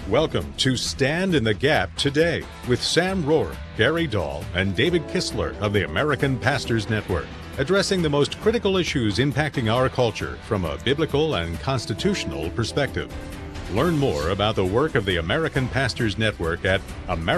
Welcome to Stand in the Gap Today with Sam Rohr, Gary Dahl, and David Kistler of the American Pastors Network, addressing the most critical issues impacting our culture from a biblical and constitutional perspective. Learn more about the work of the American Pastors Network at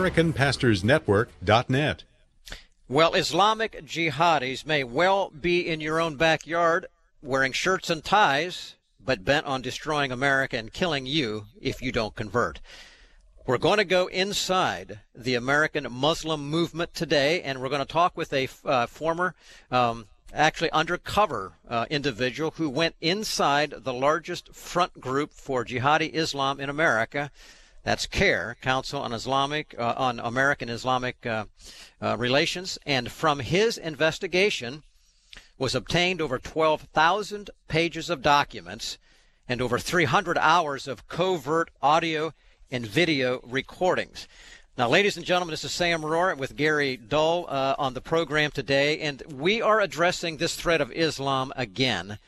americanpastorsnetwork.net. Well, Islamic jihadis may well be in your own backyard wearing shirts and ties, but bent on destroying America and killing you if you don't convert. We're going to go inside the American Muslim movement today, and we're going to talk with a former, actually undercover individual who went inside the largest front group for jihadi Islam in America. That's CAIR, Council on American Islamic Relations, and from his investigation was obtained over 12,000 pages of documents and over 300 hours of covert audio and video recordings. Now, ladies and gentlemen, this is Sam Rohr with Gary Dahl on the program today, and we are addressing this threat of Islam again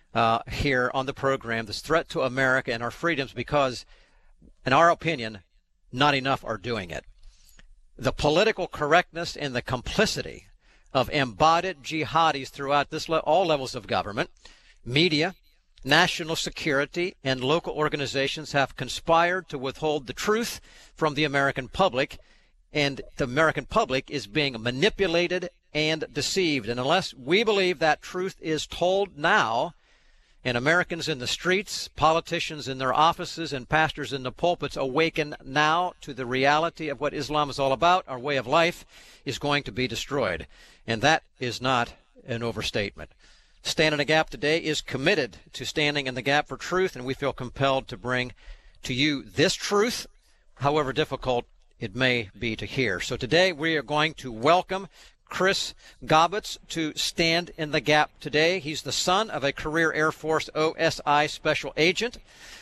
here on the program, this threat to America and our freedoms, because, in our opinion, not enough are doing it. The political correctness and the complicity of embodied jihadis throughout all levels of government, media, national security, and local organizations have conspired to withhold the truth from the American public, and the American public is being manipulated and deceived. And unless we believe that truth is told now, and Americans in the streets, politicians in their offices, and pastors in the pulpits awaken now to the reality of what Islam is all about, our way of life is going to be destroyed. And that is not an overstatement. Stand in the Gap today is committed to standing in the gap for truth, and we feel compelled to bring to you this truth, however difficult it may be to hear. So today we are going to welcome Chris Gobbets to Stand in the Gap today. He's the son of a career Air Force OSI special agent.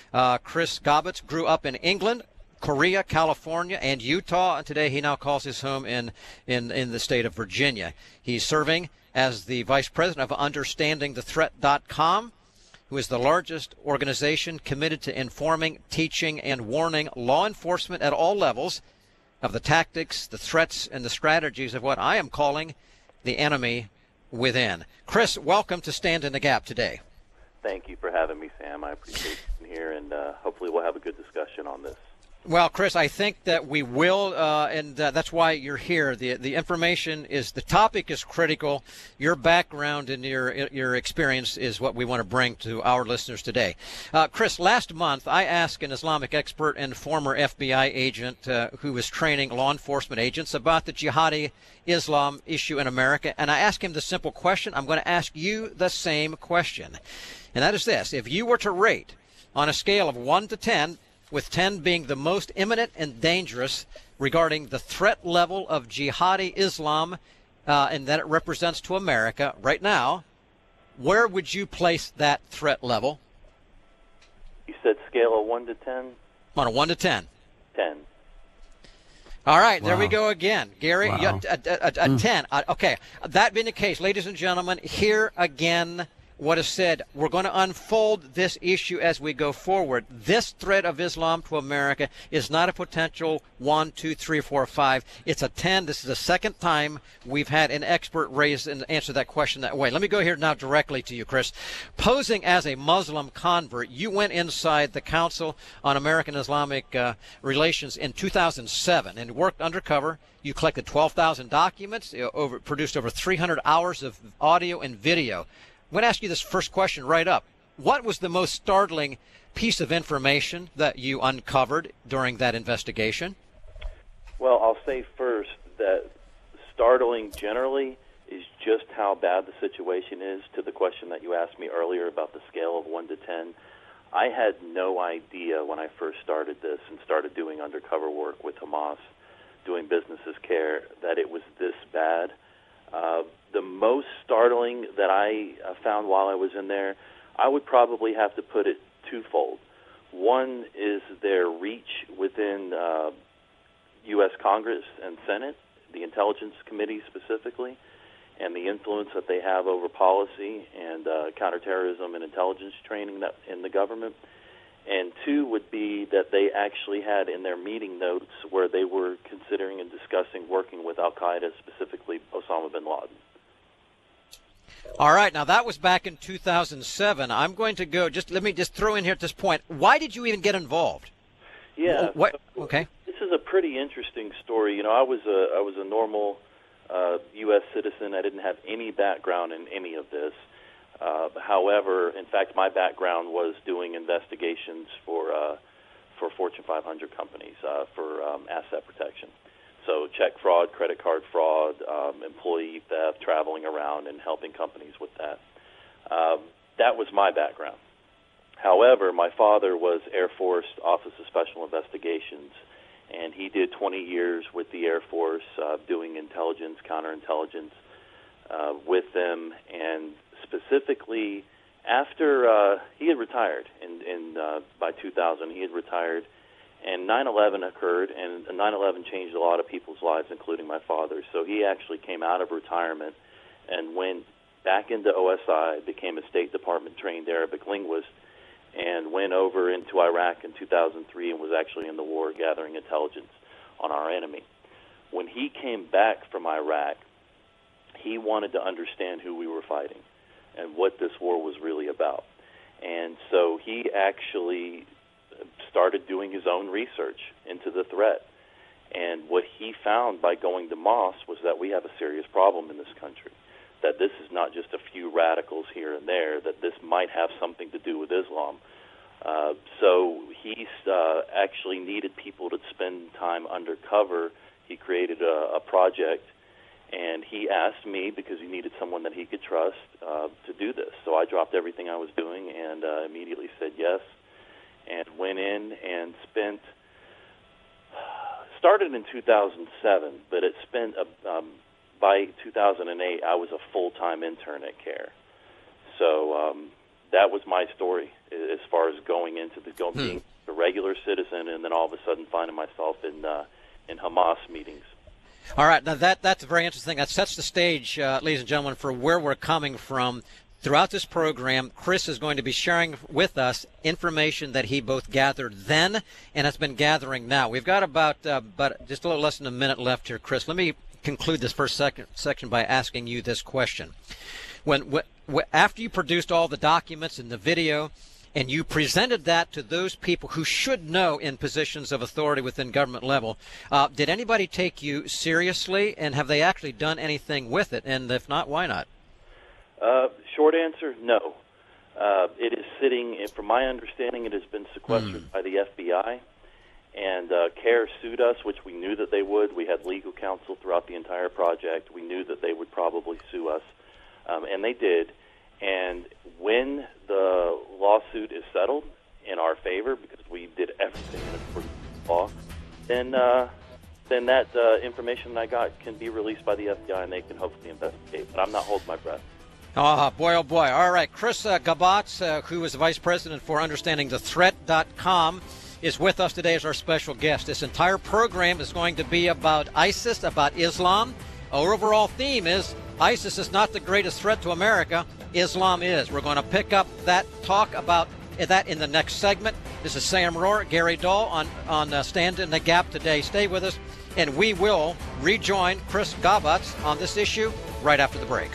Chris Gobbets grew up in England, Korea, California, and Utah, and today he now calls his home in the state of Virginia. He's serving as the vice president of UnderstandingTheThreat.com, who is the largest organization committed to informing, teaching, and warning law enforcement at all levels of the tactics, the threats, and the strategies of what I am calling the enemy within. Chris, welcome to Stand in the Gap today. Thank you for having me, Sam. I appreciate being here, and hopefully we'll have a good discussion on this. Well, Chris, I think that we will, and that's why you're here. The information is, the topic is critical. Your background and your experience is what we want to bring to our listeners today. Chris, last month I asked an Islamic expert and former FBI agent who was training law enforcement agents about the jihadi Islam issue in America, and I asked him the simple question. I'm going to ask you the same question, and that is this. If you were to rate on a scale of 1 to 10, with 10 being the most imminent and dangerous regarding the threat level of jihadi Islam and that it represents to America right now, where would you place that threat level? You said scale of 1 to 10? On a 1 to 10. 10. All right, Wow. There we go again. Gary, Wow. a 10. Okay, that being the case, ladies and gentlemen, here again what is said. We're going to unfold this issue as we go forward. This threat of Islam to America is not a potential 1, 2, 3, 4, 5. It's a 10. This is the second time we've had an expert raise and answer that question that way. Let me go here now directly to you, Chris. Posing as a Muslim convert, you went inside the Council on American Islamic Relations in 2007 and worked undercover. You collected 12,000 documents, produced over 300 hours of audio and video. I'm going to ask you this first question right up. What was the most startling piece of information that you uncovered during that investigation? Well, I'll say first that startling generally is just how bad the situation is. To the question that you asked me earlier about the scale of 1 to 10, I had no idea when I first started this and started doing undercover work with Hamas, doing business as CAIR, that it was this bad. The most startling that I found while I was in there, I would probably have to put it twofold. One is their reach within U.S. Congress and Senate, the Intelligence Committee specifically, and the influence that they have over policy and counterterrorism and intelligence training in the government. And two would be that they actually had in their meeting notes where they were considering and discussing working with Al-Qaeda, specifically Osama bin Laden. All right, now that was back in 2007. I'm going to go, let me throw in here at this point, why did you even get involved? Yeah. Okay. This is a pretty interesting story. You know, I was a normal U.S. citizen. I didn't have any background in any of this. However, in fact, my background was doing investigations for Fortune 500 companies for asset protection. So check fraud, credit card fraud, employee theft, traveling around and helping companies with that. That was my background. However, my father was Air Force Office of Special Investigations, and he did 20 years with the Air Force doing intelligence, counterintelligence with them, and specifically after he had retired by 2000, he had retired, and 9/11 occurred, and 9/11 changed a lot of people's lives, including my father's. So he actually came out of retirement and went back into OSI, became a State Department trained Arabic linguist, and went over into Iraq in 2003 and was actually in the war gathering intelligence on our enemy. When he came back from Iraq, he wanted to understand who we were fighting and what this war was really about. And so he actually started doing his own research into the threat. And what he found by going to Moss was that we have a serious problem in this country, that this is not just a few radicals here and there, that this might have something to do with Islam. So he actually needed people to spend time undercover. He created a project, and he asked me, because he needed someone that he could trust, to do this. So I dropped everything I was doing and immediately said yes, and went in and started in 2007, but it spent, by 2008, I was a full-time intern at CARE. So that was my story as far as going into being a regular citizen, and then all of a sudden finding myself in Hamas meetings. All right, now that's very interesting. That sets the stage, ladies and gentlemen, for where we're coming from. Throughout this program, Chris is going to be sharing with us information that he both gathered then and has been gathering now. We've got about just a little less than a minute left here, Chris. Let me conclude this first section by asking you this question. After you produced all the documents and the video, and you presented that to those people who should know in positions of authority within government level, did anybody take you seriously, and have they actually done anything with it? And if not, why not? Short answer, no. It is sitting, from my understanding, it has been sequestered by the FBI, and CARE sued us, which we knew that they would. We had legal counsel throughout the entire project. We knew that they would probably sue us, and they did. And when the lawsuit is settled in our favor, because we did everything in accordance with the law, then that information I got can be released by the FBI, and they can hopefully investigate. But I'm not holding my breath. Oh, boy, oh, boy. All right. Chris Gabatz, who is the Vice President for UnderstandingTheThreat.com, is with us today as our special guest. This entire program is going to be about ISIS, about Islam. Our overall theme is ISIS is not the greatest threat to America. Islam is. We're going to pick up that talk about that in the next segment. This is Sam Rohrer, Gary Dahl on Stand in the Gap today. Stay with us, and we will rejoin Chris Gabatz on this issue right after the break.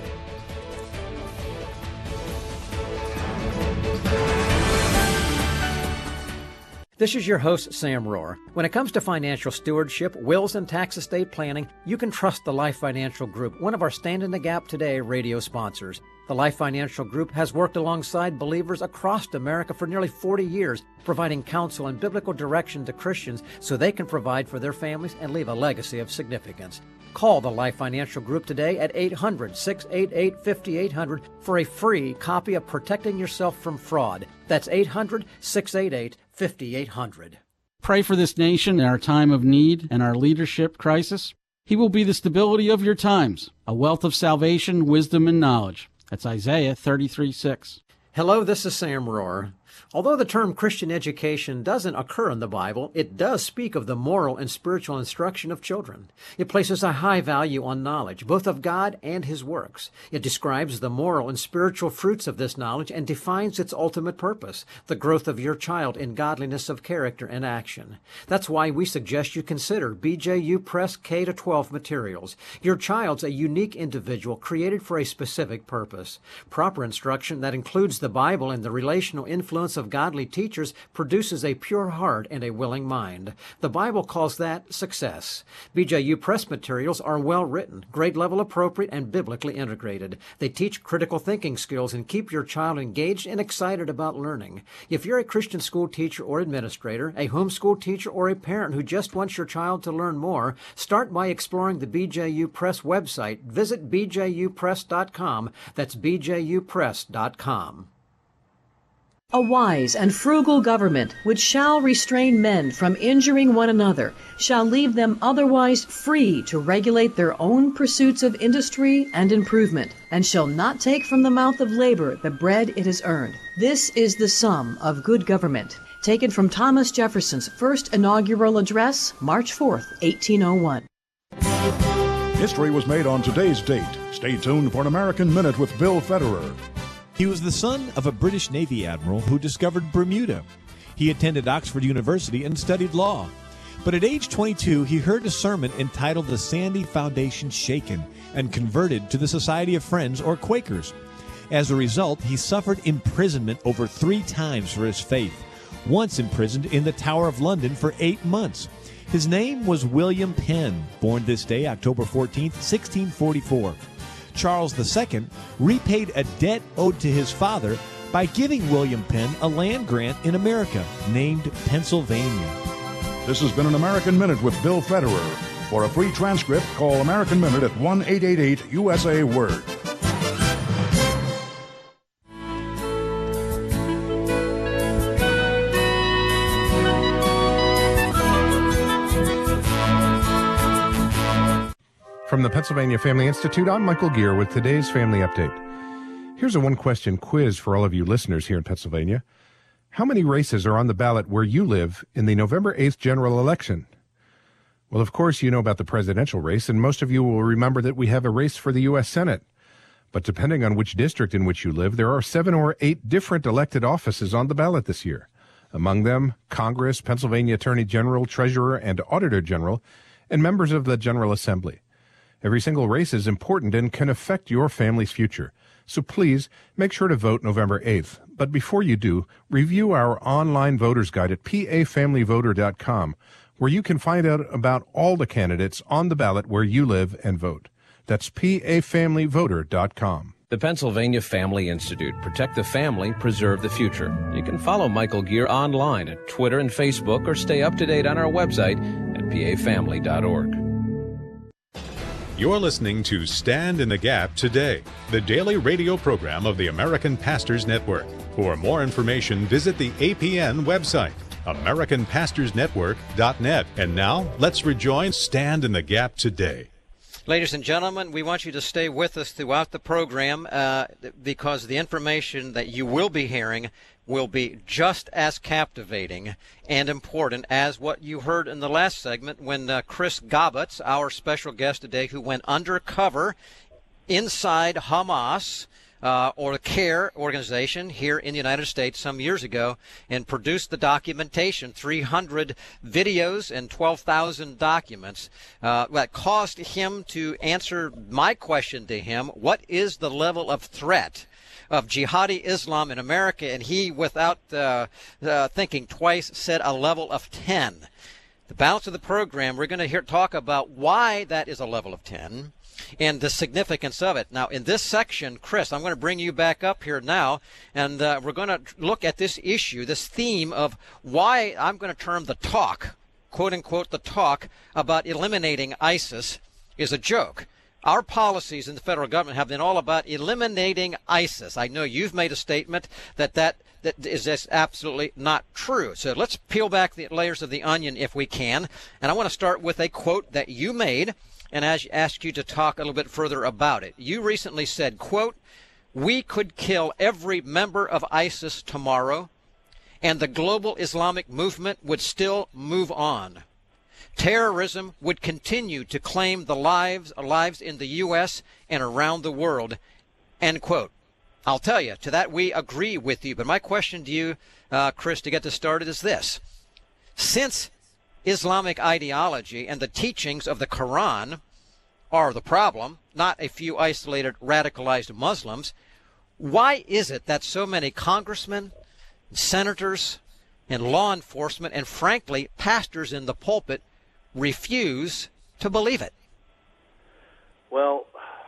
This is your host, Sam Rohrer. When it comes to financial stewardship, wills, and tax estate planning, you can trust the Life Financial Group, one of our Stand in the Gap Today radio sponsors. The Life Financial Group has worked alongside believers across America for nearly 40 years, providing counsel and biblical direction to Christians so they can provide for their families and leave a legacy of significance. Call the Life Financial Group today at 800-688-5800 for a free copy of Protecting Yourself from Fraud. That's 800-688-5800. Pray for this nation in our time of need and our leadership crisis. He will be the stability of your times, a wealth of salvation, wisdom, and knowledge. That's Isaiah 33:6. Hello, this is Sam Rohrer. Although the term Christian education doesn't occur in the Bible, it does speak of the moral and spiritual instruction of children. It places a high value on knowledge, both of God and His works. It describes the moral and spiritual fruits of this knowledge and defines its ultimate purpose, the growth of your child in godliness of character and action. That's why we suggest you consider BJU Press K-12 materials. Your child's a unique individual created for a specific purpose. Proper instruction that includes the Bible and the relational influence of godly teachers produces a pure heart and a willing mind. The Bible calls that success. BJU Press materials are well written, grade level appropriate, and biblically integrated. They teach critical thinking skills and keep your child engaged and excited about learning. If you're a Christian school teacher or administrator, a homeschool teacher, or a parent who just wants your child to learn more, start by exploring the BJU Press website. Visit bjupress.com. That's bjupress.com. A wise and frugal government, which shall restrain men from injuring one another, shall leave them otherwise free to regulate their own pursuits of industry and improvement, and shall not take from the mouth of labor the bread it has earned. This is the sum of good government. Taken from Thomas Jefferson's first inaugural address, March 4th, 1801. History was made on today's date. Stay tuned for an American Minute with Bill Federer. He was the son of a British Navy admiral who discovered Bermuda. He attended Oxford University and studied law. But at age 22, he heard a sermon entitled The Sandy Foundation Shaken and converted to the Society of Friends, or Quakers. As a result, he suffered imprisonment over 3 times for his faith, once imprisoned in the Tower of London for 8 months. His name was William Penn, born this day, October 14th, 1644. Charles II repaid a debt owed to his father by giving William Penn a land grant in America named Pennsylvania. This has been an American Minute with Bill Federer. For a free transcript, call American Minute at 1-888-USA-WORD. From the Pennsylvania Family Institute, I'm Michael Gear with today's Family Update. Here's a one-question quiz for all of you listeners here in Pennsylvania. How many races are on the ballot where you live in the November 8th general election? Well, of course, you know about the presidential race, and most of you will remember that we have a race for the U.S. Senate. But depending on which district in which you live, there are 7 or 8 different elected offices on the ballot this year. Among them, Congress, Pennsylvania Attorney General, Treasurer, and Auditor General, and members of the General Assembly. Every single race is important and can affect your family's future. So please make sure to vote November 8th. But before you do, review our online voter's guide at pafamilyvoter.com, where you can find out about all the candidates on the ballot where you live and vote. That's pafamilyvoter.com. The Pennsylvania Family Institute. Protect the family, preserve the future. You can follow Michael Gear online at Twitter and Facebook, or stay up to date on our website at pafamily.org. You're listening to Stand in the Gap Today, the daily radio program of the American Pastors Network. For more information, visit the APN website, AmericanPastorsNetwork.net. And now, let's rejoin Stand in the Gap Today. Ladies and gentlemen, we want you to stay with us throughout the program because the information that you will be hearing will be just as captivating and important as what you heard in the last segment when Chris Gobbets, our special guest today, who went undercover inside Hamas or the CARE organization here in the United States some years ago and produced the documentation, 300 videos and 12,000 documents that caused him to answer my question to him: what is the level of threat of jihadi Islam in America? And he, without thinking twice, said a level of 10. The balance of the program, we're going to talk about why that is a level of 10 and the significance of it. Now, in this section, Chris, I'm going to bring you back up here now, and we're going to look at this issue, this theme of why I'm going to term the talk, quote-unquote, the talk about eliminating ISIS is a joke. Our policies in the federal government have been all about eliminating ISIS. I know you've made a statement that is just absolutely not true. So let's peel back the layers of the onion if we can. And I want to start with a quote that you made and ask you to talk a little bit further about it. You recently said, quote, "We could kill every member of ISIS tomorrow and the global Islamic movement would still move on. Terrorism would continue to claim the lives in the U.S. and around the world, end quote. I'll tell you, to that we agree with you, but my question to you, Chris, to get this started is this. Since Islamic ideology and the teachings of the Quran are the problem, not a few isolated radicalized Muslims, why is it that so many congressmen, senators, and law enforcement, and frankly, pastors in the pulpit refuse to believe it? Well,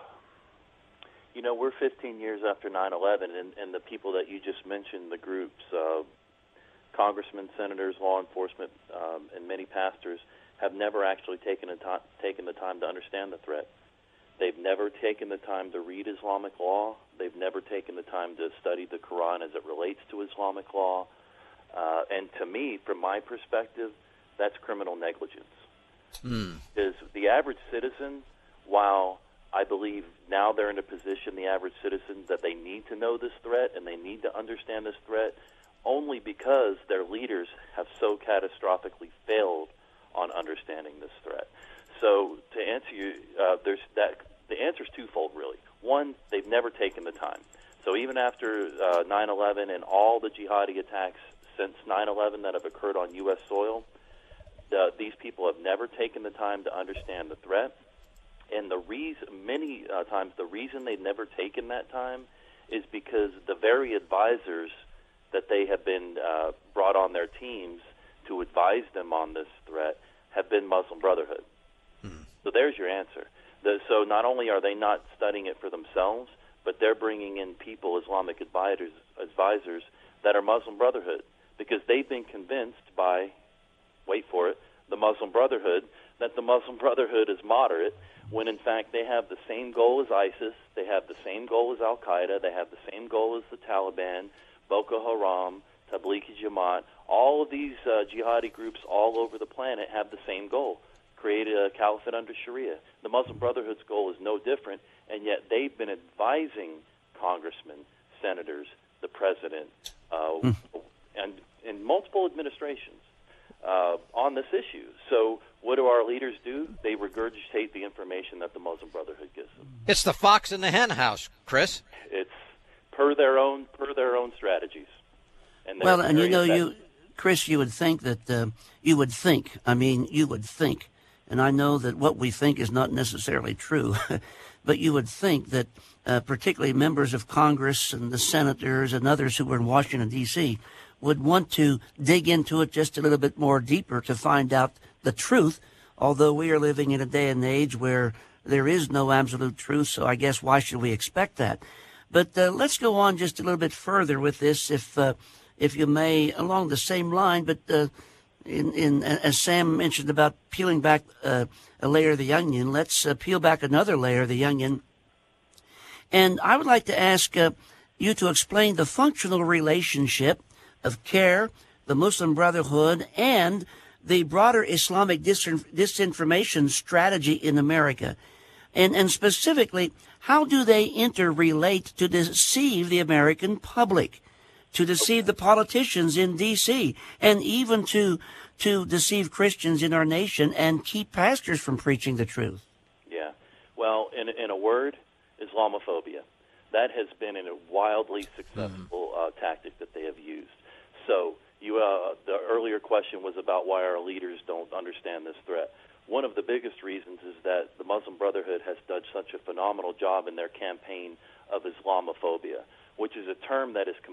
you know, we're 15 years after 9/11, and the people that you just mentioned, the groups, congressmen, senators, law enforcement, and many pastors, have never actually taken the time to understand the threat. They've never taken the time to read Islamic law. They've never taken the time to study the Quran as it relates to Islamic law. And to me, from my perspective, that's criminal negligence. Because the average citizen, while I believe now they're in a position, the average citizen, that they need to know this threat and they need to understand this threat, only because their leaders have so catastrophically failed on understanding this threat. So to answer you, the answer is twofold, really. One, they've never taken the time. So even after 9/11 and all the jihadi attacks since 9/11 that have occurred on U.S. soil, these people have never taken the time to understand the threat. And the reason, many times, the reason they've never taken that time is because the very advisors that they have been brought on their teams to advise them on this threat have been Muslim Brotherhood. So there's your answer. So not only are they not studying it for themselves, but they're bringing in people, Islamic advisors that are Muslim Brotherhood, because they've been convinced by, wait for it, the Muslim Brotherhood, that the Muslim Brotherhood is moderate, when in fact they have the same goal as ISIS, they have the same goal as Al-Qaeda, they have the same goal as the Taliban, Boko Haram, Tablighi Jamaat. All of these jihadi groups all over the planet have the same goal: create a caliphate under Sharia. The Muslim Brotherhood's goal is no different, and yet they've been advising congressmen, senators, the president, and in multiple administrations on this issue. So what do our leaders do? They regurgitate the information that the Muslim Brotherhood gives them. It's the fox in the hen house, Chris. It's per their own strategies. And well, and you know, Chris, you would think that you would think, and I know that what we think is not necessarily true, but you would think that particularly members of Congress and the senators and others who were in Washington, D.C., would want to dig into it just a little bit more deeper to find out the truth, although we are living in a day and age where there is no absolute truth, so I guess why should we expect that? But let's go on just a little bit further with this, if you may, along the same line, but as Sam mentioned about peeling back a layer of the onion, let's peel back another layer of the onion. And I would like to ask you to explain the functional relationship of CAIR, the Muslim Brotherhood, and the broader Islamic disinformation strategy in America. And specifically, how do they interrelate to deceive the American public, to deceive the politicians in D.C., and even to deceive Christians in our nation and keep pastors from preaching the truth? Yeah. Well, in a word, Islamophobia. That has been a wildly successful tactic that they have used. So the earlier question was about why our leaders don't understand this threat. One of the biggest reasons is that the Muslim Brotherhood has done such a phenomenal job in their campaign of Islamophobia, which is a term that is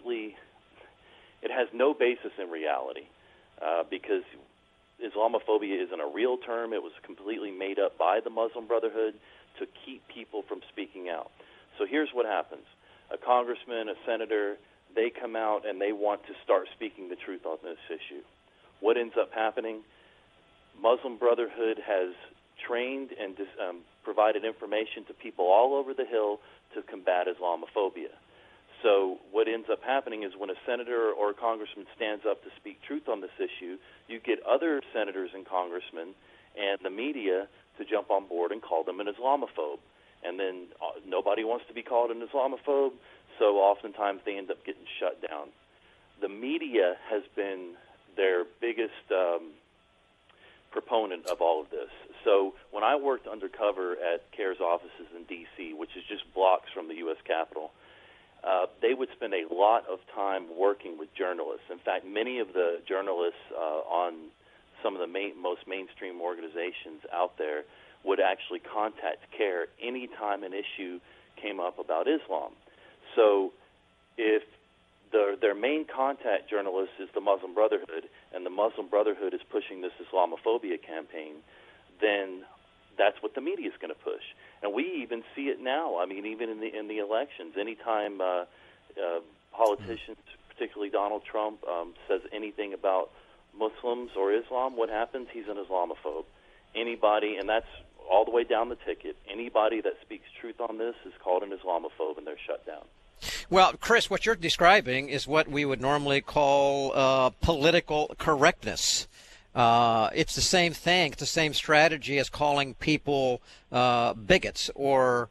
it has no basis in reality, because Islamophobia isn't a real term. It was completely made up by the Muslim Brotherhood to keep people from speaking out. So here's what happens. A congressman, a senator, they come out and they want to start speaking the truth on this issue. What ends up happening? Muslim Brotherhood has trained and provided information to people all over the Hill to combat Islamophobia. So what ends up happening is when a senator or a congressman stands up to speak truth on this issue, you get other senators and congressmen and the media to jump on board and call them an Islamophobe. And then nobody wants to be called an Islamophobe, so oftentimes they end up getting shut down. the media has been their biggest proponent of all of this. So when I worked undercover at CARE's offices in D.C., which is just blocks from the U.S. Capitol, they would spend a lot of time working with journalists. In fact, many of the journalists on some of the most mainstream organizations out there would actually contact CARE any time an issue came up about Islam. So if their main contact journalist is the Muslim Brotherhood, and the Muslim Brotherhood is pushing this Islamophobia campaign, then that's what the media is going to push. And we even see it now. I mean, even in the elections, anytime politicians, particularly Donald Trump, says anything about Muslims or Islam, what happens? He's an Islamophobe. Anybody, and that's all the way down the ticket, anybody that speaks truth on this is called an Islamophobe, and they're shut down. Well, Chris, what you're describing is what we would normally call political correctness. It's the same thing. It's the same strategy as calling people bigots or,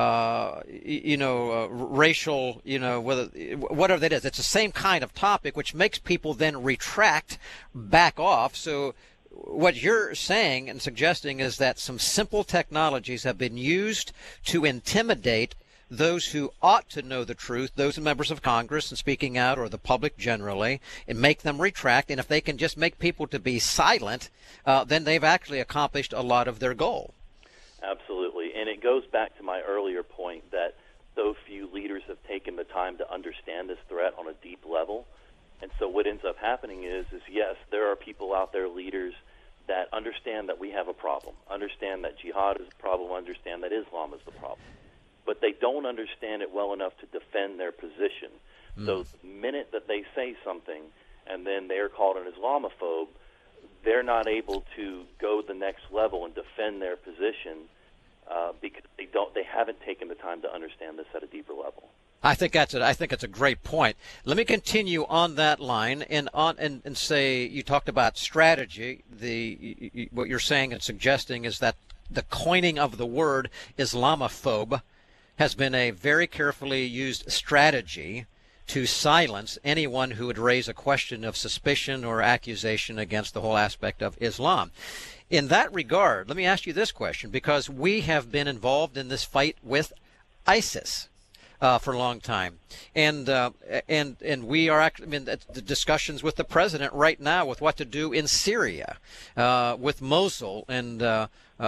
racial, whatever that is. It's the same kind of topic, which makes people then retract, back off. So what you're saying and suggesting is that some simple technologies have been used to intimidate those who ought to know the truth, those members of Congress and speaking out, or the public generally, and make them retract. And if they can just make people to be silent, then they've actually accomplished a lot of their goal. Absolutely. And it goes back to my earlier point that so few leaders have taken the time to understand this threat on a deep level. And so what ends up happening is yes, there are people out there, leaders, that understand that we have a problem, understand that jihad is a problem, understand that Islam is the problem. But they don't understand it well enough to defend their position. So the minute that they say something and then they're called an Islamophobe, they're not able to go the next level and defend their position because they haven't taken the time to understand this at a deeper level. I think it's a great point. Let me continue on that line and say you talked about strategy. What you're saying and suggesting is that the coining of the word Islamophobe has been a very carefully used strategy to silence anyone who would raise a question of suspicion or accusation against the whole aspect of Islam. In that regard, let me ask you this question, because we have been involved in this fight with ISIS for a long time, and we are actually in the discussions with the president right now with what to do in Syria, with Mosul and the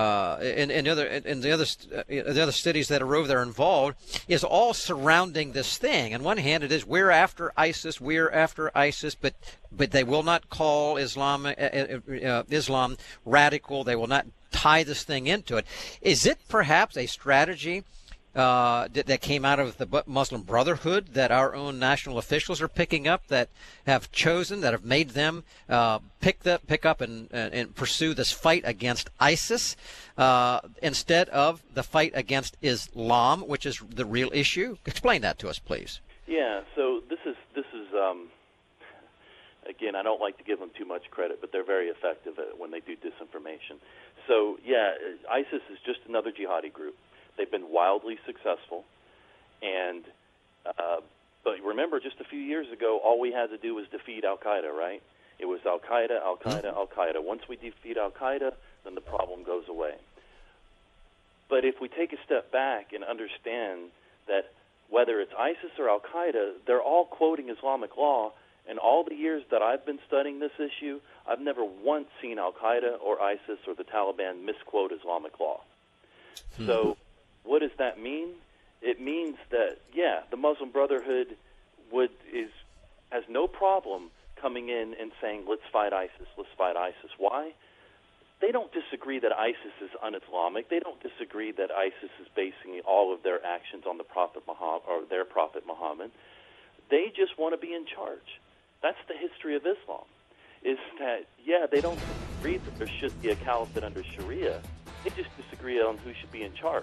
other cities that are over there involved, is all surrounding this thing. On one hand, it is we're after ISIS, but they will not call Islam radical. They will not tie this thing into it. Is it perhaps a strategy that came out of the Muslim Brotherhood that our own national officials are picking up, that have chosen, that have made them pick up and pursue this fight against ISIS instead of the fight against Islam, which is the real issue? Explain that to us, please. Yeah. So this is again, I don't like to give them too much credit, but they're very effective when they do disinformation. So yeah, ISIS is just another jihadi group. They've been wildly successful, and but remember, just a few years ago, all we had to do was defeat Al-Qaeda, right? It was Al-Qaeda, Al-Qaeda, Al-Qaeda. Once we defeat Al-Qaeda, then the problem goes away. But if we take a step back and understand that whether it's ISIS or Al-Qaeda, they're all quoting Islamic law, and all the years that I've been studying this issue, I've never once seen Al-Qaeda or ISIS or the Taliban misquote Islamic law. So what does that mean? It means that, yeah, the Muslim Brotherhood has no problem coming in and saying, let's fight ISIS, let's fight ISIS. Why? They don't disagree that ISIS is un-Islamic. They don't disagree that ISIS is basing all of their actions on the Prophet Muhammad or their Prophet Muhammad. They just want to be in charge. That's the history of Islam, is that, yeah, they don't agree that there should be a caliphate under Sharia. They just disagree on who should be in charge.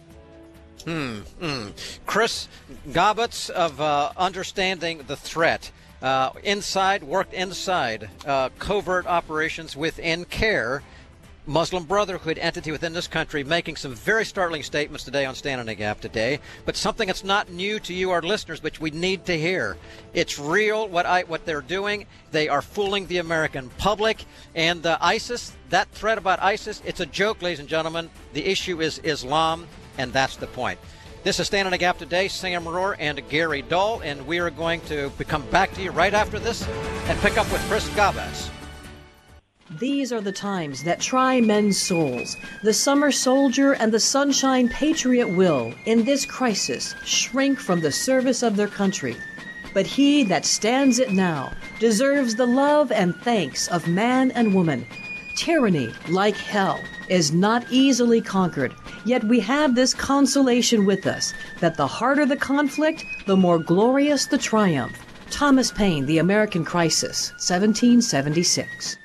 Chris Gabutz of Understanding the Threat. Worked inside covert operations within CARE. Muslim Brotherhood entity within this country, making some very startling statements today on Stand in the Gap today, but something that's not new to you, our listeners, which we need to hear. It's real what they're doing. They are fooling the American public. And ISIS, that threat about ISIS, it's a joke, ladies and gentlemen. The issue is Islam, and that's the point. This is Stand in the Gap today, Sam Rohr and Gary Dahl, and we are going to come back to you right after this and pick up with Chris Gabas. These are the times that try men's souls. The summer soldier and the sunshine patriot will, in this crisis, shrink from the service of their country. But he that stands it now deserves the love and thanks of man and woman. Tyranny, like hell, is not easily conquered, yet we have this consolation with us, that the harder the conflict, the more glorious the triumph. Thomas Paine, The American Crisis, 1776.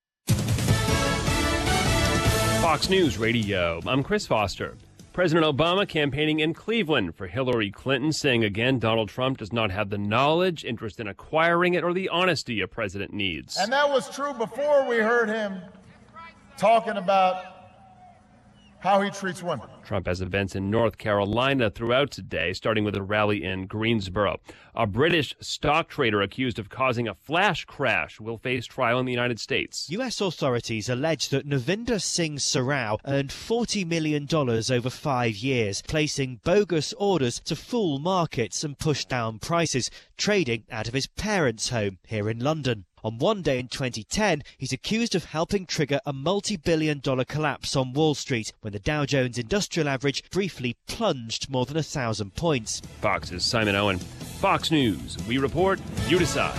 Fox News Radio. I'm Chris Foster. President Obama campaigning in Cleveland for Hillary Clinton, saying again Donald Trump does not have the knowledge, interest in acquiring it, or the honesty a president needs. And that was true before we heard him talking about how he treats women. Trump has events in North Carolina throughout today, starting with a rally in Greensboro. A British stock trader accused of causing a flash crash will face trial in the United States. U.S. authorities allege that Navinder Singh Sarao earned $40 million over 5 years, placing bogus orders to fool markets and push down prices, trading out of his parents' home here in London. On one day in 2010, he's accused of helping trigger a multi-billion-dollar collapse on Wall Street when the Dow Jones Industrial Average briefly plunged more than 1,000 points. Fox's Simon Owen. Fox News. We report, you decide.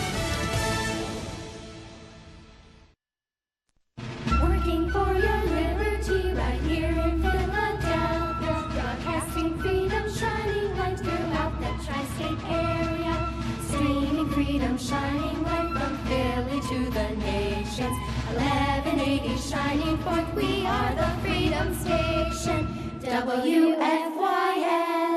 Working for your liberty right here in Philadelphia. Broadcasting freedom, shining light throughout the tri-state area. Streaming freedom, shining light from Philly to the nations. 1180 shining forth, we are the Freedom Station. WFYL.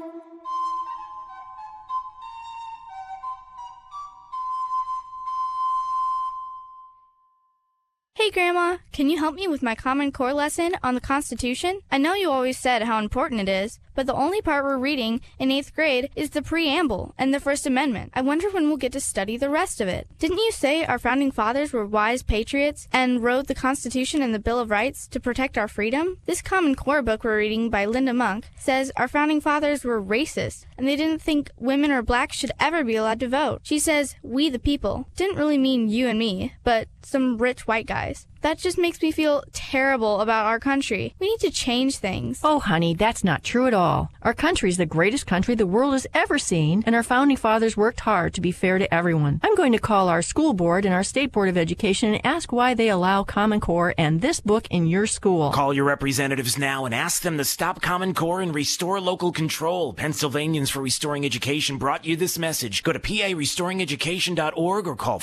Hey Grandma, can you help me with my Common Core lesson on the Constitution? I know you always said how important it is, but the only part we're reading in 8th grade is the preamble and the First Amendment. I wonder when we'll get to study the rest of it. Didn't you say our founding fathers were wise patriots and wrote the Constitution and the Bill of Rights to protect our freedom? This Common Core book we're reading by Linda Monk says our founding fathers were racist and they didn't think women or blacks should ever be allowed to vote. She says, we the people. Didn't really mean you and me, but some rich white guys. That just makes me feel terrible about our country. We need to change things. Oh, honey, that's not true at all. Our country is the greatest country the world has ever seen, and our founding fathers worked hard to be fair to everyone. I'm going to call our school board and our State Board of Education and ask why they allow Common Core and this book in your school. Call your representatives now and ask them to stop Common Core and restore local control. Pennsylvanians for Restoring Education brought you this message. Go to parestoringeducation.org or call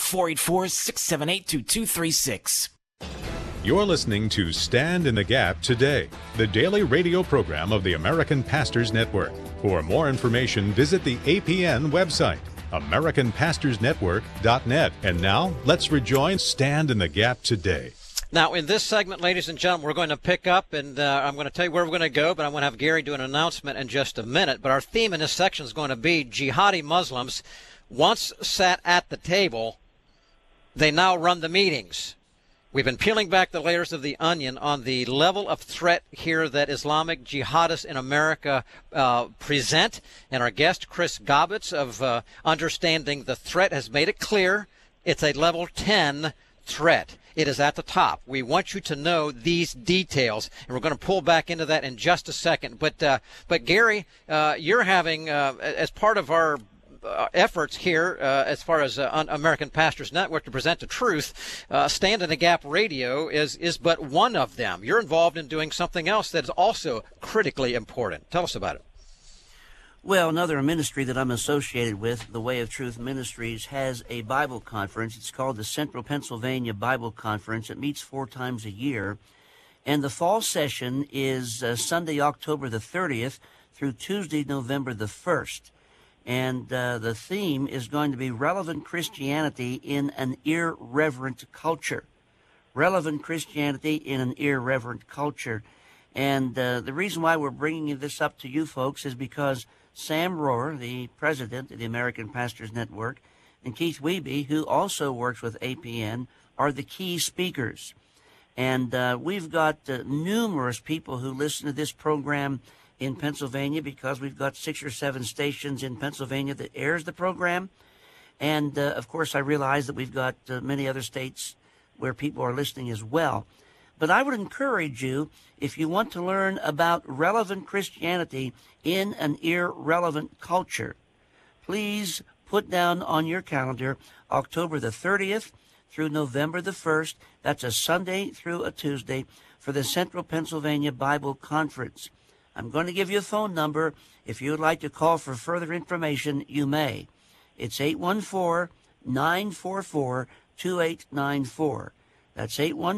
484-678-2236. You're listening to Stand in the Gap today, the daily radio program of the American Pastors Network. For more information, visit the APN website, AmericanPastorsNetwork.net. And now, let's rejoin Stand in the Gap today. Now, in this segment, ladies and gentlemen, we're going to pick up, and I'm going to tell you where we're going to go, but I'm going to have Gary do an announcement in just a minute. But our theme in this section is going to be jihadi Muslims. Once sat at the table, they now run the meetings. We've been peeling back the layers of the onion on the level of threat here that Islamic jihadists in America present. And our guest, Chris Gabas of Understanding the Threat, has made it clear it's a level 10 threat. It is at the top. We want you to know these details, and we're going to pull back into that in just a second. But Gary, you're having, as part of our efforts here as far as American Pastors Network to present the truth, Stand in the Gap Radio is but one of them. You're involved in doing something else that is also critically important. Tell us about it. Well, another ministry that I'm associated with, the Way of Truth Ministries, has a Bible conference. It's called the Central Pennsylvania Bible Conference. It meets 4 times a year. And the fall session is Sunday, October the 30th through Tuesday, November the 1st. And the theme is going to be relevant Christianity in an irreverent culture. relevant Christianity in an irreverent culture. And the reason why we're bringing this up to you folks is because Sam Rohrer, the president of the American Pastors Network, and Keith Wiebe, who also works with APN, are the key speakers. And we've got numerous people who listen to this program in Pennsylvania, because we've got 6 or 7 stations in Pennsylvania that airs the program. And, of course, I realize that we've got many other states where people are listening as well. But I would encourage you, if you want to learn about relevant Christianity in an irrelevant culture, please put down on your calendar October the 30th through November the 1st. That's a Sunday through a Tuesday for the Central Pennsylvania Bible Conference. I'm going to give you a phone number. If you would like to call for further information, you may. It's 814-944-2894. That's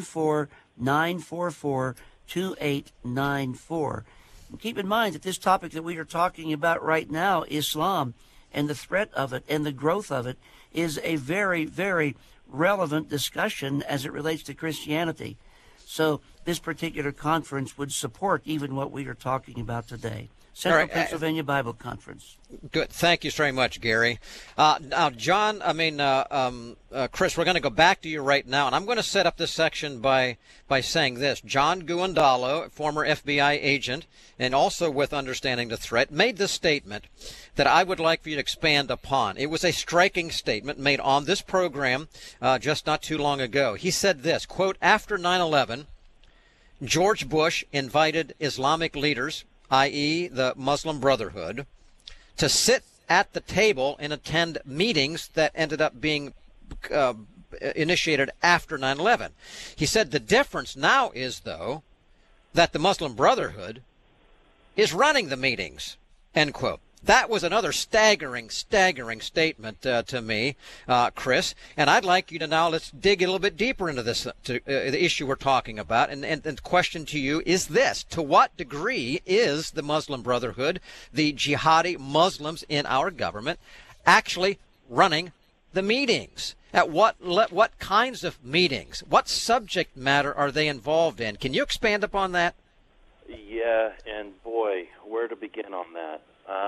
814-944-2894. And keep in mind that this topic that we are talking about right now, Islam, and the threat of it and the growth of it, is a very, very relevant discussion as it relates to Christianity. So this particular conference would support even what we are talking about today. Central Pennsylvania Bible Conference. Good. Thank you very much, Gary. Now, John, Chris, we're going to go back to you right now, and I'm going to set up this section by saying this. John Guandolo, former FBI agent, and also with Understanding the Threat, made this statement that I would like for you to expand upon. It was a striking statement made on this program just not too long ago. He said this, quote, after 9/11, George Bush invited Islamic leaders, i.e. the Muslim Brotherhood, to sit at the table and attend meetings that ended up being initiated after 9/11. He said the difference now is, though, that the Muslim Brotherhood is running the meetings, end quote. That was another staggering statement to me, Chris. And I'd like you to now, let's dig a little bit deeper into this, the issue we're talking about. And the question to you is this. To what degree is the Muslim Brotherhood, the jihadi Muslims in our government, actually running the meetings? At what kinds of meetings? What subject matter are they involved in? Can you expand upon that? Yeah, and boy, where to begin on that?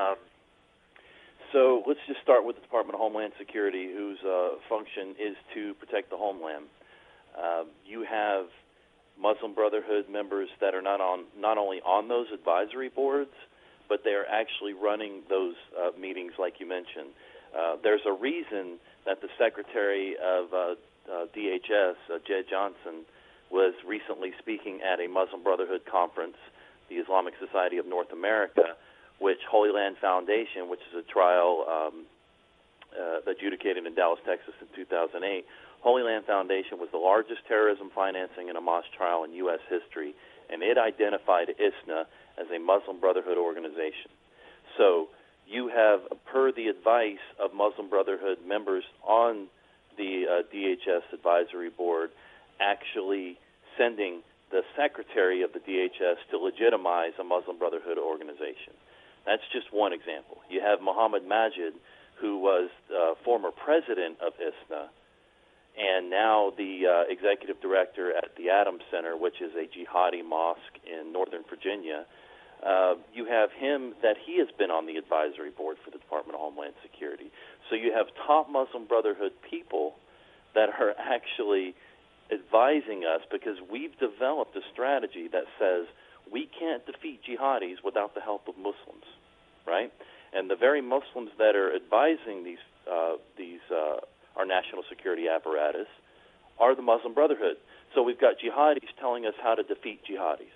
So let's just start with the Department of Homeland Security, whose function is to protect the homeland. You have Muslim Brotherhood members that are not only on those advisory boards, but they are actually running those meetings, like you mentioned. There's a reason that the Secretary of DHS, Jed Johnson, was recently speaking at a Muslim Brotherhood conference, the Islamic Society of North America, which Holy Land Foundation, which is a trial adjudicated in Dallas, Texas in 2008, Holy Land Foundation was the largest terrorism financing in a mosque trial in U.S. history, and it identified ISNA as a Muslim Brotherhood organization. So you have, per the advice of Muslim Brotherhood members on the DHS advisory board, actually sending the secretary of the DHS to legitimize a Muslim Brotherhood organization. That's just one example. You have Muhammad Majid, who was former president of ISNA, and now the executive director at the Adams Center, which is a jihadi mosque in Northern Virginia. You have him that he has been on the advisory board for the Department of Homeland Security. So you have top Muslim Brotherhood people that are actually advising us, because we've developed a strategy that says we can't defeat jihadis without the help of Muslims, right? And the very Muslims that are advising these our national security apparatus are the Muslim Brotherhood. So we've got jihadis telling us how to defeat jihadis.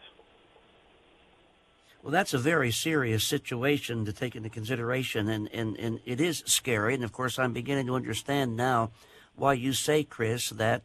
Well, that's a very serious situation to take into consideration, and it is scary. And, of course, I'm beginning to understand now why you say, Chris, that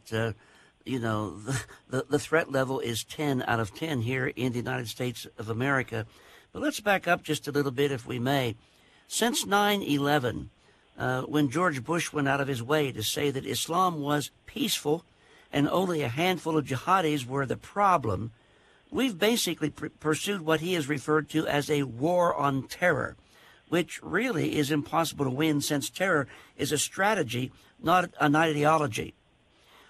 the threat level is 10 out of 10 here in the United States of America. But let's back up just a little bit, if we may. Since 9/11, when George Bush went out of his way to say that Islam was peaceful and only a handful of jihadis were the problem, we've basically pursued what he has referred to as a war on terror, which really is impossible to win, since terror is a strategy, not an ideology.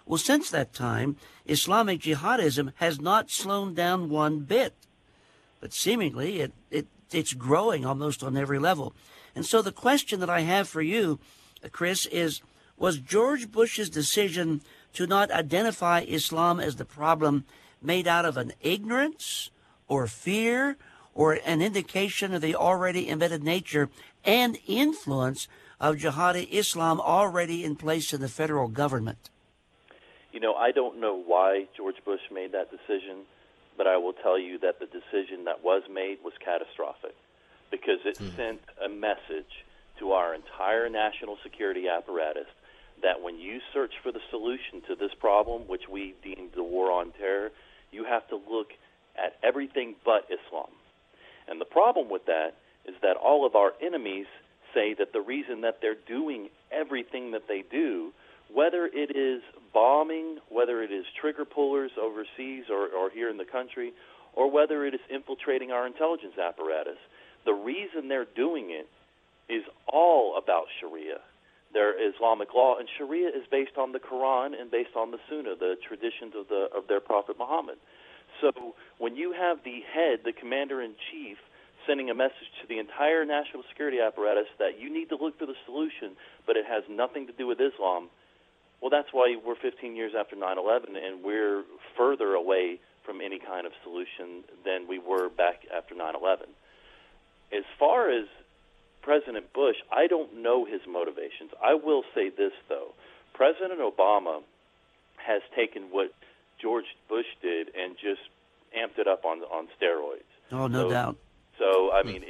Well, since that time, Islamic jihadism has not slowed down one bit, but seemingly it's growing almost on every level. And so the question that I have for you, Chris, is, was George Bush's decision to not identify Islam as the problem made out of an ignorance or fear or an indication of the already embedded nature and influence of jihadi Islam already in place in the federal government? You know, I don't know why George Bush made that decision, but I will tell you that the decision that was made was catastrophic because it sent a message to our entire national security apparatus that when you search for the solution to this problem, which we deemed the war on terror, you have to look at everything but Islam. And the problem with that is that all of our enemies say that the reason that they're doing everything that they do, whether it is bombing, whether it is trigger pullers overseas or here in the country, or whether it is infiltrating our intelligence apparatus, the reason they're doing it is all about Sharia, their Islamic law, and Sharia is based on the Quran and based on the Sunnah, the traditions of their Prophet Muhammad. So when you have the head, the commander-in-chief, sending a message to the entire national security apparatus that you need to look for the solution, but it has nothing to do with Islam, well, that's why we're 15 years after 9/11, and we're further away from any kind of solution than we were back after 9/11. As far as President Bush, I don't know his motivations. I will say this, though. President Obama has taken what George Bush did and just amped it up on steroids. Oh, no doubt. So, I mean,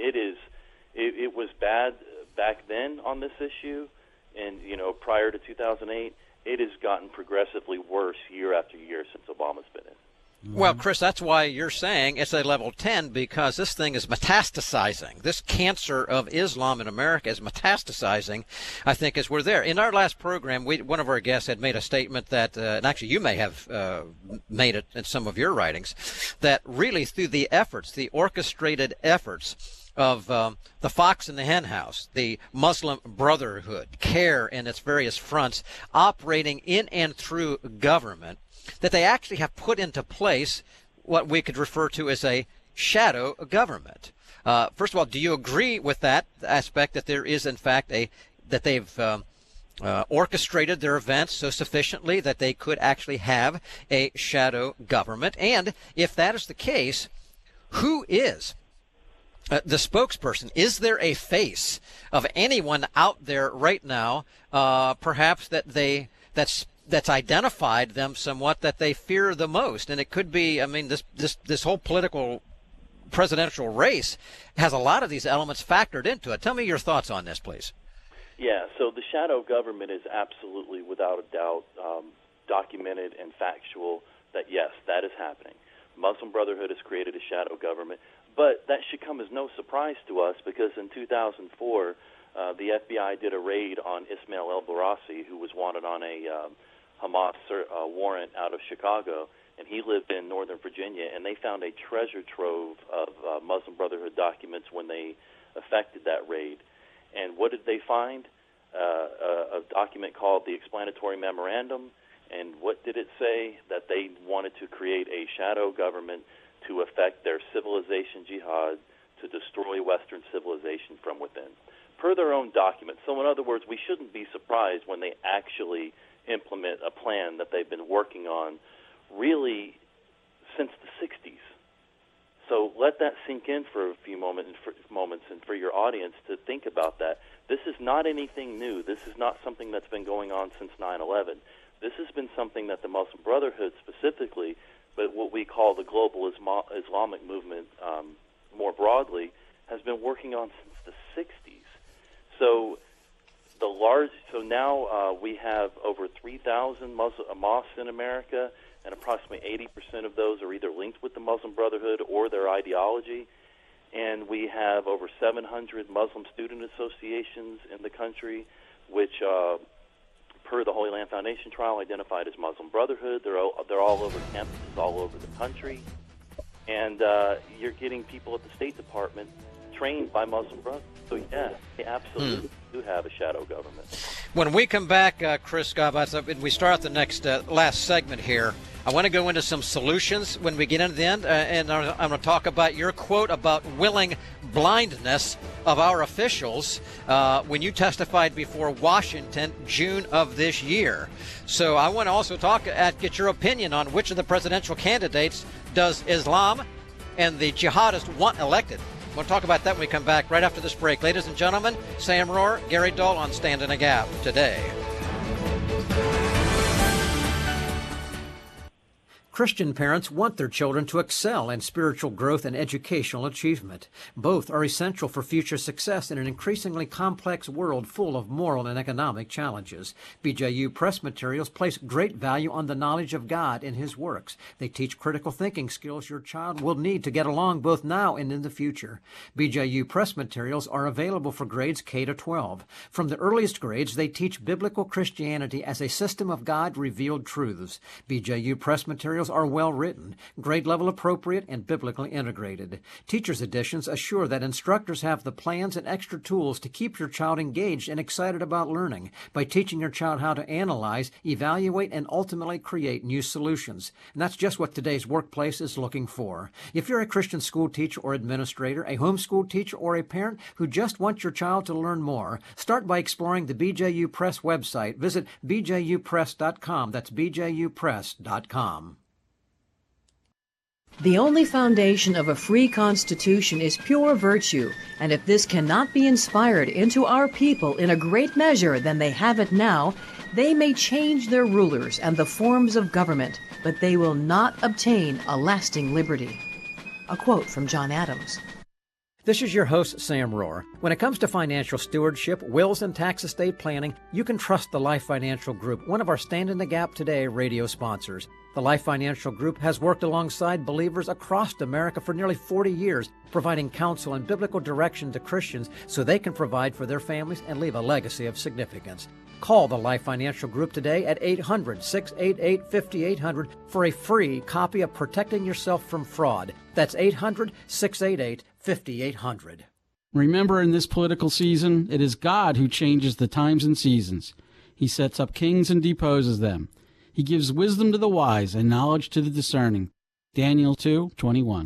it was bad back then on this issue, and, you know, prior to 2008, it has gotten progressively worse year after year since Obama's been in. Well, Chris, that's why you're saying it's a level 10, because this thing is metastasizing. This cancer of Islam in America is metastasizing, I think, as we're there. In our last program, one of our guests had made a statement that, and actually you may have made it in some of your writings, that really through the efforts, the orchestrated efforts of the Fox and the Hen House, the Muslim Brotherhood, CARE in its various fronts, operating in and through government, that they actually have put into place what we could refer to as a shadow government. First of all, do you agree with that aspect, that there is, in fact, that they've orchestrated their events so sufficiently that they could actually have a shadow government? And if that is the case, who is the spokesperson? Is there a face of anyone out there right now, perhaps that's identified them somewhat, that they fear the most? And it could be, I mean, this whole political presidential race has a lot of these elements factored into it. Tell me your thoughts on this, please. Yeah, so the shadow government is absolutely, without a doubt, documented and factual that, yes, that is happening. Muslim Brotherhood has created a shadow government, but that should come as no surprise to us, because in 2004, the FBI did a raid on Ismail el-Barassi, who was wanted on a Hamas warrant out of Chicago, and he lived in Northern Virginia, and they found a treasure trove of Muslim Brotherhood documents when they effected that raid. And what did they find? A document called the Explanatory Memorandum. And what did it say? That they wanted to create a shadow government to effect their civilization jihad, to destroy Western civilization from within, per their own documents. So in other words, we shouldn't be surprised when they actually implement a plan that they've been working on really since the 60s. So let that sink in for a few moments, and for your audience to think about that. This is not anything new. This is not something that's been going on since 9/11. This has been something that the Muslim Brotherhood specifically, but what we call the global Islamic movement more broadly, has been working on since the 60s. So now we have over 3,000 mosques in America, and approximately 80% of those are either linked with the Muslim Brotherhood or their ideology. And we have over 700 Muslim student associations in the country, which, per the Holy Land Foundation trial, identified as Muslim Brotherhood. They're all over campuses all over the country. And you're getting people at the State Department trained by Muslim Brothers. So, yeah, they absolutely do have a shadow government. When we come back, Chris Gabas, and we start the next last segment here, I want to go into some solutions when we get into the end, and I'm going to talk about your quote about willing blindness of our officials when you testified before Washington June of this year. So I want to also get your opinion on which of the presidential candidates does Islam and the jihadists want elected. We'll talk about that when we come back right after this break. Ladies and gentlemen, Sam Rohr, Gary Dahl on Stand in the Gap today. Christian parents want their children to excel in spiritual growth and educational achievement. Both are essential for future success in an increasingly complex world full of moral and economic challenges. BJU Press materials place great value on the knowledge of God in His works. They teach critical thinking skills your child will need to get along both now and in the future. BJU Press materials are available for grades K to 12. From the earliest grades, they teach biblical Christianity as a system of God-revealed truths. BJU Press materials are well written, grade level appropriate, and biblically integrated. Teachers' editions assure that instructors have the plans and extra tools to keep your child engaged and excited about learning by teaching your child how to analyze, evaluate, and ultimately create new solutions. And that's just what today's workplace is looking for. If you're a Christian school teacher or administrator, a homeschool teacher, or a parent who just wants your child to learn more, start by exploring the BJU Press website. Visit bjupress.com. That's bjupress.com. The only foundation of a free constitution is pure virtue, and if this cannot be inspired into our people in a great measure than they have it now, they may change their rulers and the forms of government, but they will not obtain a lasting liberty. A quote from John Adams. This is your host, Sam Rohr. When it comes to financial stewardship, wills, and tax estate planning, you can trust the Life Financial Group, one of our Stand in the Gap Today radio sponsors. The Life Financial Group has worked alongside believers across America for nearly 40 years, providing counsel and biblical direction to Christians so they can provide for their families and leave a legacy of significance. Call the Life Financial Group today at 800-688-5800 for a free copy of Protecting Yourself from Fraud. That's 800-688-5800. Remember, in this political season, it is God who changes the times and seasons. He sets up kings and deposes them. He gives wisdom to the wise and knowledge to the discerning. Daniel 2:21.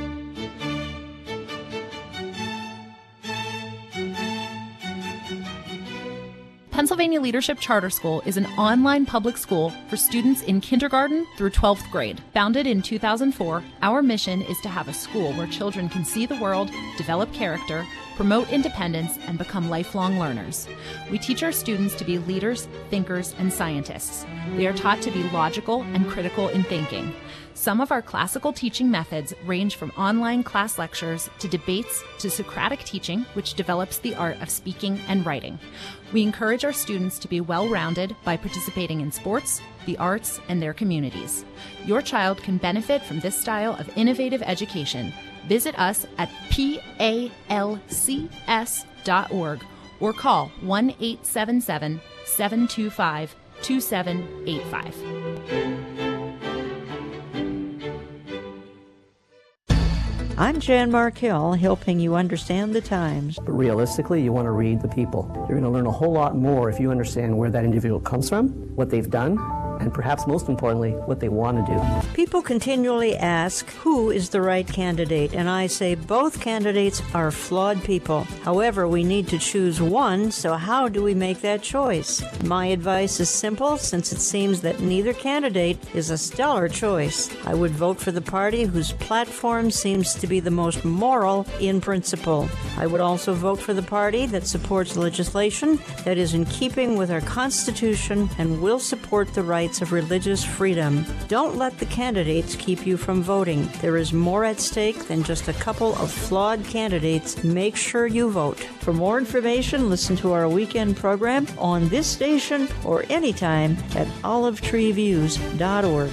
Pennsylvania Leadership Charter School is an online public school for students in kindergarten through 12th grade. Founded in 2004, our mission is to have a school where children can see the world, develop character, promote independence, and become lifelong learners. We teach our students to be leaders, thinkers, and scientists. They are taught to be logical and critical in thinking. Some of our classical teaching methods range from online class lectures to debates to Socratic teaching, which develops the art of speaking and writing. We encourage our students to be well-rounded by participating in sports, the arts, and their communities. Your child can benefit from this style of innovative education. Visit us at palcs.org or call 1-877-725-2785. I'm Jan Markell, helping you understand the times. But realistically, you want to read the people. You're going to learn a whole lot more if you understand where that individual comes from, what they've done, and perhaps most importantly, what they want to do. People continually ask, who is the right candidate? And I say both candidates are flawed people. However, we need to choose one, so how do we make that choice? My advice is simple, since it seems that neither candidate is a stellar choice. I would vote for the party whose platform seems to be the most moral in principle. I would also vote for the party that supports legislation that is in keeping with our Constitution and will support the rights of religious freedom. Don't let the candidates keep you from voting. There is more at stake than just a couple of flawed candidates. Make sure you vote. For more information, listen to our weekend program on this station or anytime at olivetreeviews.org.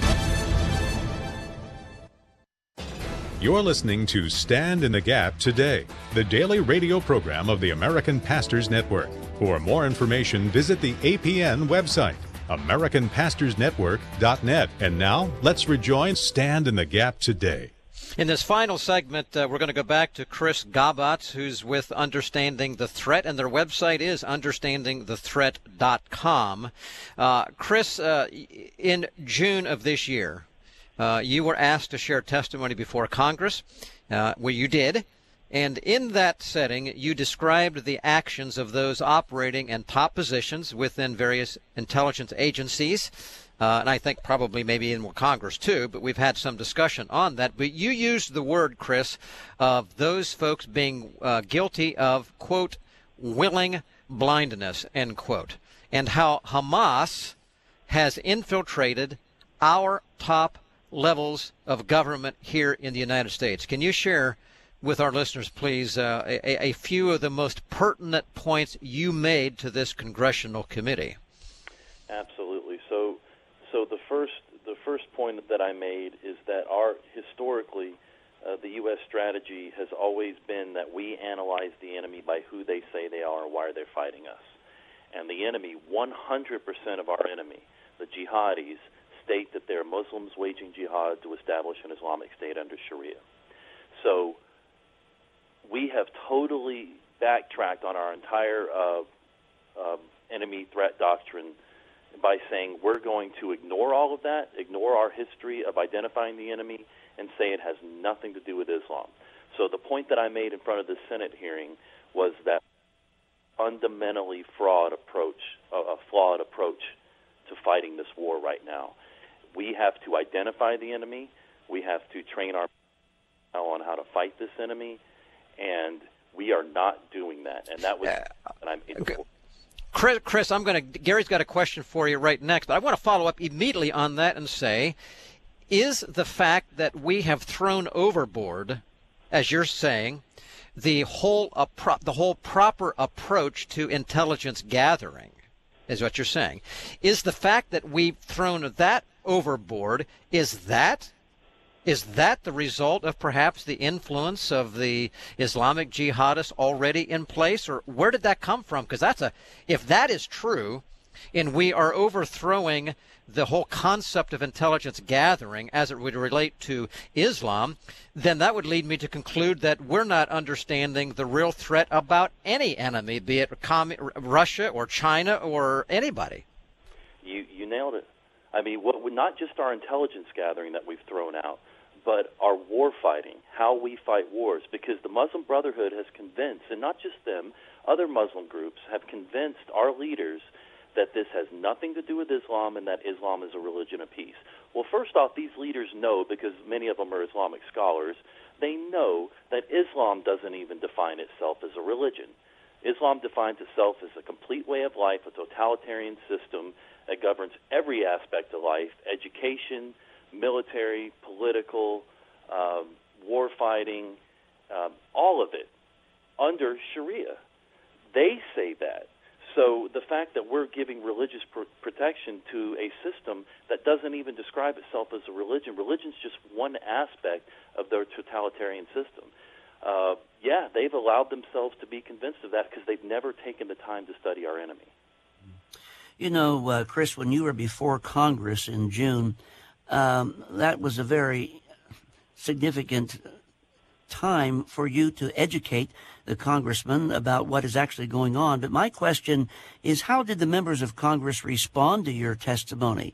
You're listening to Stand in the Gap Today, the daily radio program of the American Pastors Network. For more information, visit the APN website, AmericanPastorsNetwork.net. And now, let's rejoin Stand in the Gap Today. In this final segment, we're going to go back to Chris Gabatz, who's with Understanding the Threat, and their website is understandingthethreat.com. Chris, in June of this year, you were asked to share testimony before Congress. Well, you did. And in that setting, you described the actions of those operating in top positions within various intelligence agencies. And I think probably maybe in Congress too, but we've had some discussion on that. But you used the word, Chris, of those folks being guilty of, quote, willing blindness, end quote, and how Hamas has infiltrated our top levels of government here in the United States. Can you share with our listeners, please, a few of the most pertinent points you made to this congressional committee? Absolutely. So the first point that I made is that historically the U.S. strategy has always been that we analyze the enemy by who they say they are and why they're fighting us. And the enemy, 100% of our enemy, the jihadis, state that they're Muslims waging jihad to establish an Islamic State under Sharia. So we have totally backtracked on our entire enemy threat doctrine by saying we're going to ignore all of that, ignore our history of identifying the enemy, and say it has nothing to do with Islam. So the point that I made in front of the Senate hearing was that fundamentally flawed approach to fighting this war right now. We have to identify the enemy. We have to train our people on how to fight this enemy, and we are not doing that. And that was what I made before. Chris, Gary's got a question for you right next, but I want to follow up immediately on that and say, is the fact that we have thrown overboard, as you're saying, the whole proper approach to intelligence gathering, is what you're saying, is the fact that we've thrown that overboard, is that the result of perhaps the influence of the Islamic jihadists already in place, or where did that come from? Because if that is true, and we are overthrowing the whole concept of intelligence gathering as it would relate to Islam, then that would lead me to conclude that we're not understanding the real threat about any enemy, be it Russia or China or anybody. You nailed it. I mean, not just our intelligence gathering that we've thrown out, but our war fighting, how we fight wars, because the Muslim Brotherhood has convinced, and not just them, other Muslim groups have convinced our leaders that this has nothing to do with Islam and that Islam is a religion of peace. Well, first off, these leaders know, because many of them are Islamic scholars, they know that Islam doesn't even define itself as a religion. Islam defines itself as a complete way of life, a totalitarian system that governs every aspect of life, education, military, political, war fighting, all of it, under Sharia. They say that. So the fact that we're giving religious protection to a system that doesn't even describe itself as a religion, religion's just one aspect of their totalitarian system. They've allowed themselves to be convinced of that because they've never taken the time to study our enemy. You know, Chris, when you were before Congress in June, that was a very significant time for you to educate the congressman about what is actually going on. But my question is, how did the members of Congress respond to your testimony?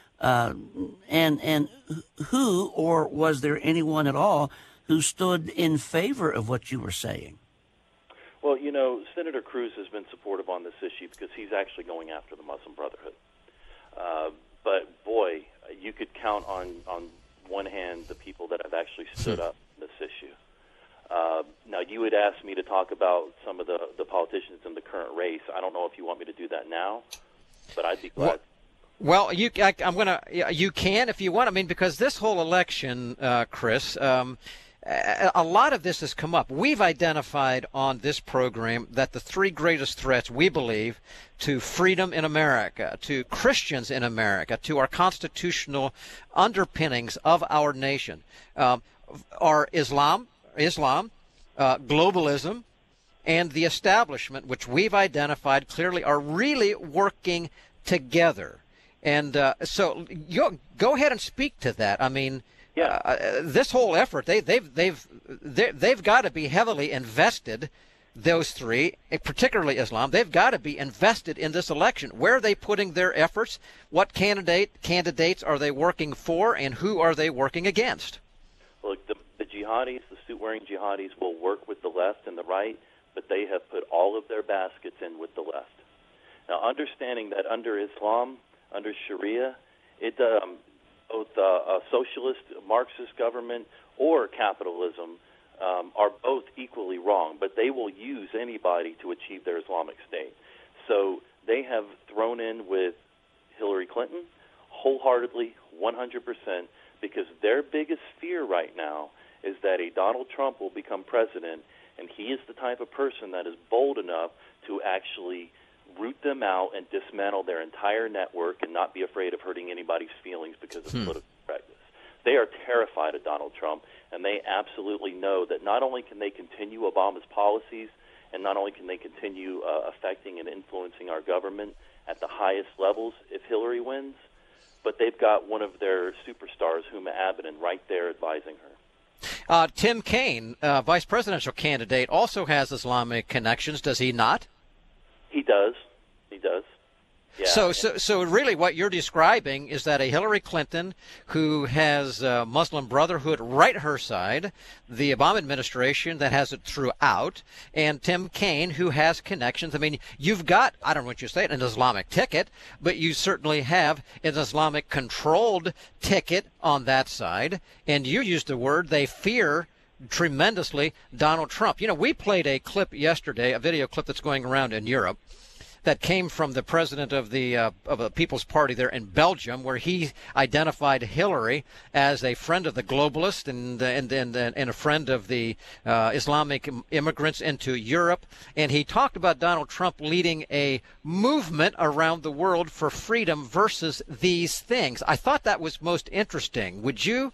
And who, or was there anyone at all, who stood in favor of what you were saying? Well, you know, Senator Cruz has been supportive on this issue because he's actually going after the Muslim Brotherhood. But, boy, you could count on one hand the people that have actually stood up in this issue. Now, you would ask me to talk about some of the politicians in the current race. I don't know if you want me to do that now, but I'd be glad. Well, you can if you want. I mean, because this whole election, Chris, a lot of this has come up. We've identified on this program that the three greatest threats, we believe, to freedom in America, to Christians in America, to our constitutional underpinnings of our nation, are Islam, globalism, and the establishment, which we've identified clearly are really working together. And so go ahead and speak to that. I mean, This whole effort, they've got to be heavily invested. Those three, particularly Islam, they've got to be invested in this election. Where are they putting their efforts? What candidates are they working for, and who are they working against? Look, the jihadis, the suit-wearing jihadis, will work with the left and the right, but they have put all of their baskets in with the left. Now, understanding that under Islam, under Sharia, both a socialist, Marxist government or capitalism are both equally wrong, but they will use anybody to achieve their Islamic State. So they have thrown in with Hillary Clinton wholeheartedly, 100%, because their biggest fear right now is that a Donald Trump will become president, and he is the type of person that is bold enough to actually root them out and dismantle their entire network and not be afraid of hurting anybody's feelings because of political correctness. They are terrified of Donald Trump, and they absolutely know that not only can they continue Obama's policies, and not only can they continue affecting and influencing our government at the highest levels if Hillary wins, but they've got one of their superstars, Huma Abedin, right there advising her. Tim Kaine, vice presidential candidate, also has Islamic connections, does he not? He does. He does. Yeah. So really what you're describing is that a Hillary Clinton who has Muslim Brotherhood right her side, the Obama administration that has it throughout, and Tim Kaine who has connections. I mean, you've got, I don't know what you say, an Islamic ticket, but you certainly have an Islamic controlled ticket on that side. And you used the word they fear tremendously Donald Trump. You know, we played a clip yesterday, a video clip that's going around in Europe, that came from the president of the People's Party there in Belgium, where he identified Hillary as a friend of the globalists and a friend of the Islamic immigrants into Europe. And he talked about Donald Trump leading a movement around the world for freedom versus these things. I thought that was most interesting. Would you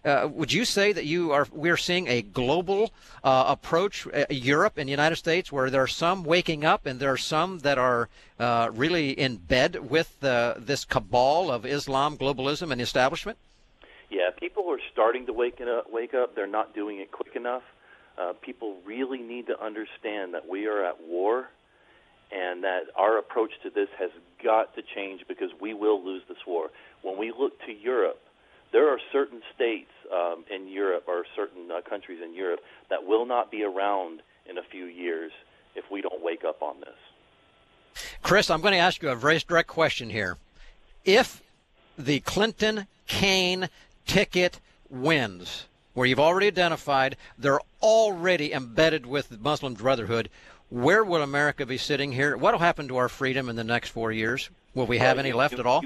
say that we're seeing a global approach, Europe and the United States, where there are some waking up and there are some that are really in bed with this cabal of Islam, globalism, and establishment? Yeah, people are starting to wake up. They're not doing it quick enough. People really need to understand that we are at war and that our approach to this has got to change because we will lose this war. When we look to Europe, there are certain states in Europe or certain countries in Europe that will not be around in a few years if we don't wake up on this. Chris, I'm going to ask you a very direct question here. If the Clinton-Kaine ticket wins, where you've already identified they're already embedded with the Muslim Brotherhood, where will America be sitting here? What will happen to our freedom in the next 4 years? Will we have any left at all?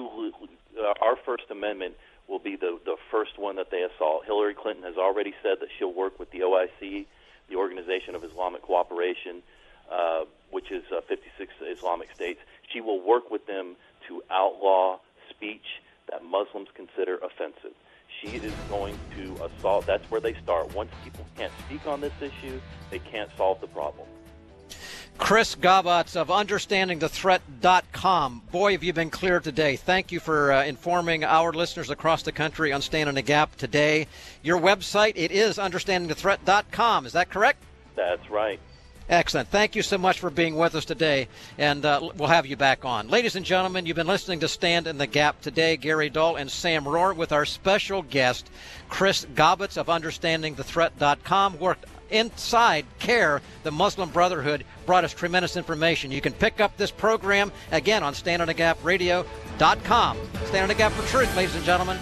Our First Amendment will be the first one that they assault. Hillary Clinton has already said that she'll work with the OIC, the Organization of Islamic Cooperation, which is 56 Islamic states. She will work with them to outlaw speech that Muslims consider offensive. She is going to assault. That's where they start. Once people can't speak on this issue, they can't solve the problem. Chris Gabatz of UnderstandingTheThreat.com. Boy, have you been clear today. Thank you for informing our listeners across the country on Standing the Gap today. Your website, it is UnderstandingTheThreat.com. Is that correct? That's right. Excellent. Thank you so much for being with us today, and we'll have you back on. Ladies and gentlemen, you've been listening to Stand in the Gap today. Gary Dahl and Sam Rohr with our special guest, Chris Gabatz of UnderstandingTheThreat.com, worked inside CARE, the Muslim Brotherhood, brought us tremendous information. You can pick up this program, again, on StandInTheGapRadio.com. Stand in the Gap for truth, ladies and gentlemen.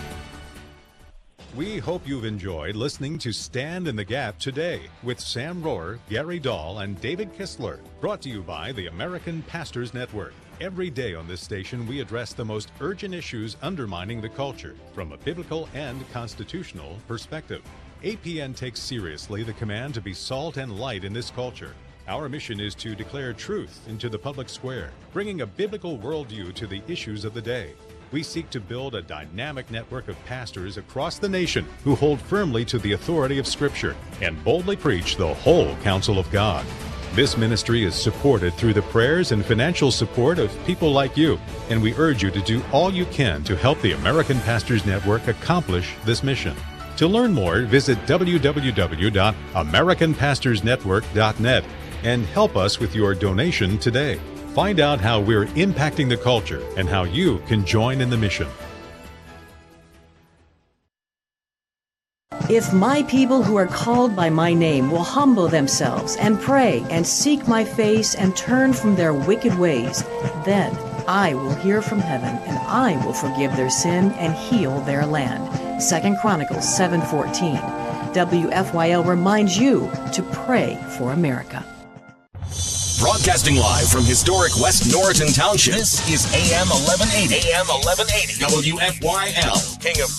We hope you've enjoyed listening to Stand in the Gap today with Sam Rohr, Gary Dahl, and David Kistler, brought to you by the American Pastors Network. Every day on this station, we address the most urgent issues undermining the culture from a biblical and constitutional perspective. APN takes seriously the command to be salt and light in this culture. Our mission is to declare truth into the public square, bringing a biblical worldview to the issues of the day. We seek to build a dynamic network of pastors across the nation who hold firmly to the authority of Scripture and boldly preach the whole counsel of God. This ministry is supported through the prayers and financial support of people like you, and we urge you to do all you can to help the American Pastors Network accomplish this mission. To learn more, visit www.americanpastorsnetwork.net and help us with your donation today. Find out how we're impacting the culture and how you can join in the mission. If my people who are called by my name will humble themselves and pray and seek my face and turn from their wicked ways, then I will hear from heaven and I will forgive their sin and heal their land. 2 Chronicles 7:14. WFYL reminds you to pray for America. Broadcasting live from historic West Norriton Township. This is AM 1180. AM 1180. WFYL. King of